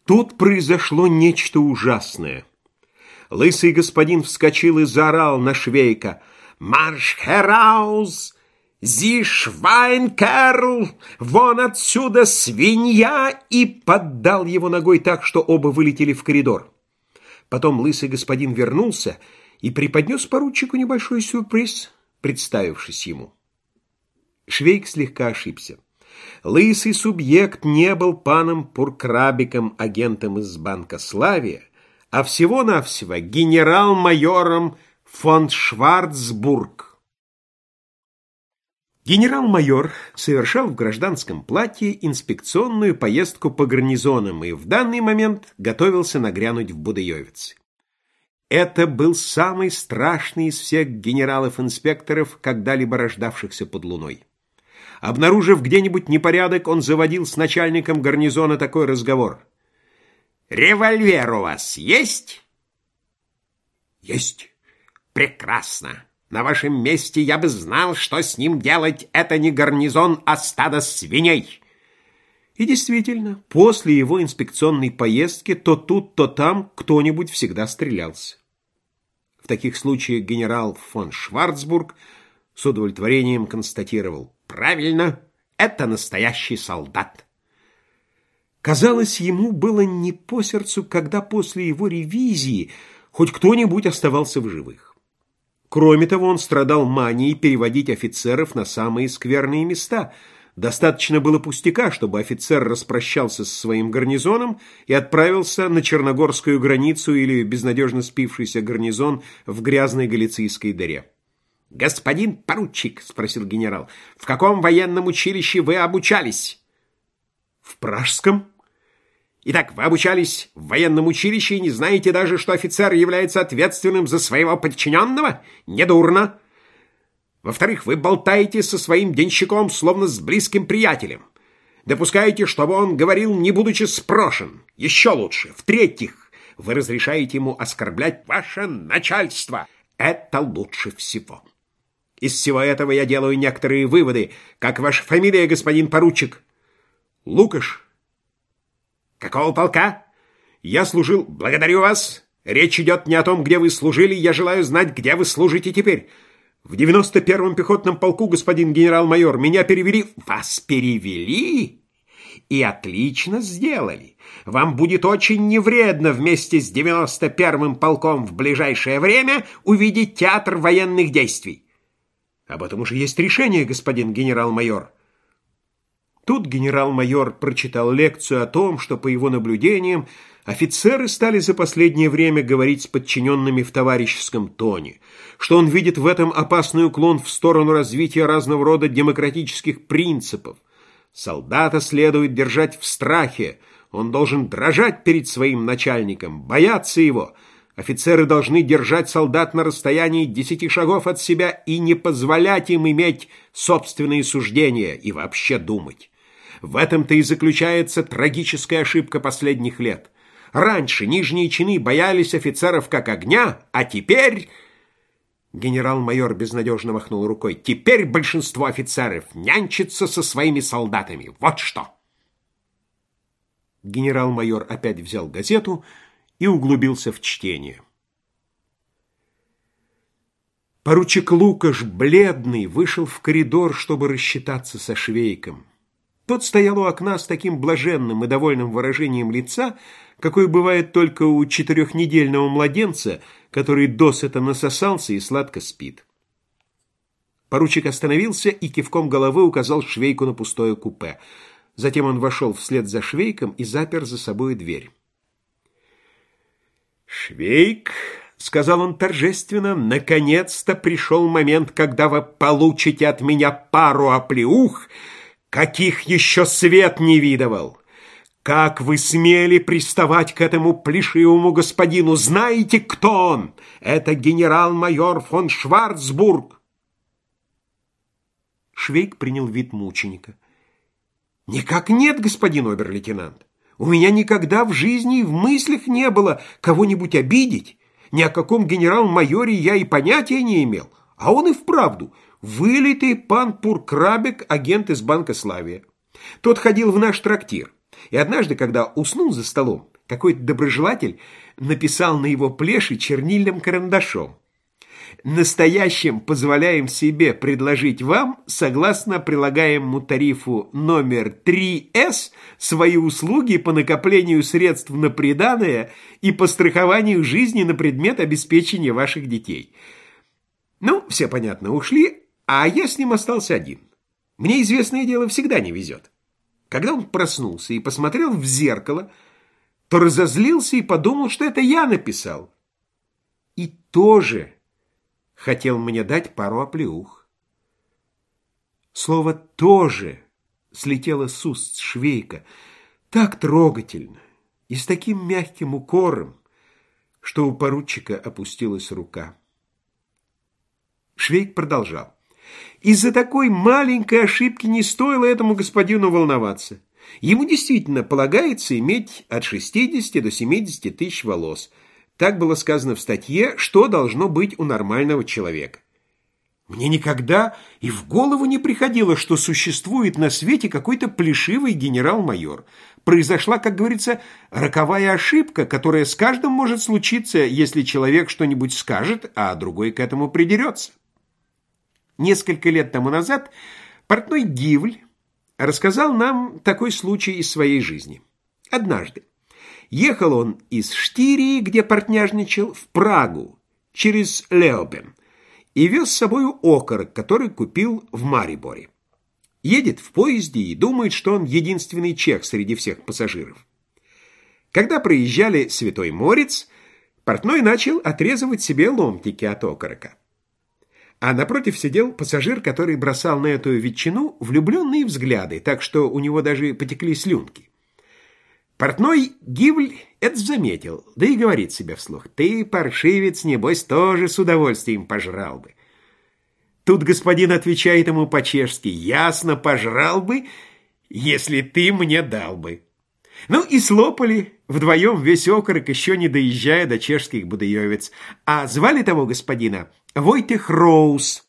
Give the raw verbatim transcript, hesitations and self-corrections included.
Тут произошло нечто ужасное. Лысый господин вскочил и заорал на Швейка: «Марш хераус! Зи Швайнкерл! Вон отсюда, свинья!» и поддал его ногой так, что оба вылетели в коридор. Потом лысый господин вернулся и преподнес поручику небольшой сюрприз, представившись ему. Швейк слегка ошибся. Лысый субъект не был паном Пуркрабиком, агентом из Банка Славия, а всего-навсего генерал-майором фон Шварцбург. Генерал-майор совершал в гражданском платье инспекционную поездку по гарнизонам и в данный момент готовился нагрянуть в Будеевицы. Это был самый страшный из всех генералов-инспекторов, когда-либо рождавшихся под луной. Обнаружив где-нибудь непорядок, он заводил с начальником гарнизона такой разговор: «Револьвер у вас есть?» «Есть». «Прекрасно. На вашем месте я бы знал, что с ним делать. Это не гарнизон, а стадо свиней». И действительно, после его инспекционной поездки то тут, то там кто-нибудь всегда стрелялся. В таких случаях генерал фон Шварцбург с удовлетворением констатировал: «Правильно, это настоящий солдат». Казалось, ему было не по сердцу, когда после его ревизии хоть кто-нибудь оставался в живых. Кроме того, он страдал манией переводить офицеров на самые скверные места. Достаточно было пустяка, чтобы офицер распрощался со своим гарнизоном и отправился на черногорскую границу или безнадежно спившийся гарнизон в грязной галицийской дыре. «Господин поручик», — спросил генерал, — «в каком военном училище вы обучались?» «В Пражском». «Итак, вы обучались в военном училище и не знаете даже, что офицер является ответственным за своего подчиненного? Недурно. Во-вторых, вы болтаете со своим денщиком, словно с близким приятелем. Допускаете, чтобы он говорил, не будучи спрошен. Еще лучше. В-третьих, вы разрешаете ему оскорблять ваше начальство. Это лучше всего. Из всего этого я делаю некоторые выводы. Как ваша фамилия, господин поручик?» «Лукаш». «Какого полка?» «Я служил...» «Благодарю вас. Речь идет не о том, где вы служили. Я желаю знать, где вы служите теперь». «В девяносто первом пехотном полку, господин генерал-майор. Меня перевели...» «Вас перевели? И отлично сделали. Вам будет очень невредно вместе с девяносто первым полком в ближайшее время увидеть театр военных действий». «Об этом уже есть решение, господин генерал-майор». Тут генерал-майор прочитал лекцию о том, что, по его наблюдениям, офицеры стали за последнее время говорить с подчиненными в товарищеском тоне, что он видит в этом опасный уклон в сторону развития разного рода демократических принципов. Солдата следует держать в страхе, он должен дрожать перед своим начальником, бояться его. Офицеры должны держать солдат на расстоянии десяти шагов от себя и не позволять им иметь собственные суждения и вообще думать. В этом-то и заключается трагическая ошибка последних лет. Раньше нижние чины боялись офицеров как огня, а теперь...» Генерал-майор безнадежно махнул рукой. «Теперь большинство офицеров нянчится со своими солдатами. Вот что!» Генерал-майор опять взял газету и углубился в чтение. Поручик Лукаш, бледный, вышел в коридор, чтобы рассчитаться со Швейком. Тот стоял у окна с таким блаженным и довольным выражением лица, какое бывает только у четырехнедельного младенца, который досыта насосался и сладко спит. Поручик остановился и кивком головы указал Швейку на пустое купе. Затем он вошел вслед за Швейком и запер за собой дверь. «Швейк», — сказал он торжественно, — «наконец-то пришел момент, когда вы получите от меня пару оплеух, каких еще свет не видывал. Как вы смели приставать к этому плешивому господину? Знаете, кто он? Это генерал-майор фон Шварцбург». Швейк принял вид мученика. «Никак нет, господин обер-лейтенант. У меня никогда в жизни и в мыслях не было кого-нибудь обидеть. Ни о каком генерал-майоре я и понятия не имел. А он и вправду вылитый пан Пуркрабик, агент из Банка Славия. Тот ходил в наш трактир. И однажды, когда уснул за столом, Какой-то доброжелатель написал на его плеше чернильным карандашом: «Настоящим позволяем себе предложить вам, согласно прилагаемому тарифу номер три эс, свои услуги по накоплению средств на приданое и по страхованию жизни на предмет обеспечения ваших детей». Ну, все, понятно, ушли, а я с ним остался один. Мне, известное дело, всегда не везет. Когда он проснулся и посмотрел в зеркало, то разозлился и подумал, что это я написал. И тоже хотел мне дать пару оплеух. Слово «тоже» слетело с уст Швейка так трогательно и с таким мягким укором, что у поручика опустилась рука. Швейк продолжал. Из-за такой маленькой ошибки не стоило этому господину волноваться. Ему действительно полагается иметь от шестидесяти до семидесяти тысяч волос. Так было сказано в статье, что должно быть у нормального человека. Мне никогда и в голову не приходило, что существует на свете какой-то плешивый генерал-майор. Произошла, как говорится, роковая ошибка, которая с каждым может случиться, если человек что-нибудь скажет, а другой к этому придерется. Несколько лет тому назад портной Гивль рассказал нам такой случай из своей жизни. Однажды ехал он из Штирии, где портняжничал, в Прагу через Леобен и вез с собой окорок, который купил в Мариборе. Едет в поезде и думает, что он единственный чех среди всех пассажиров. Когда проезжали Святой Морец, портной начал отрезывать себе ломтики от окорока. А напротив сидел пассажир, который бросал на эту ветчину влюбленные взгляды, так что у него даже потекли слюнки. Портной Гивль это заметил, да и говорит себе вслух: «Ты, паршивец, небось, тоже с удовольствием пожрал бы». Тут господин отвечает ему по-чешски: «Ясно, пожрал бы, если ты мне дал бы». Ну и слопали вдвоем весь окорок, еще не доезжая до чешских Будаевец. А звали того господина Войтех Роуз.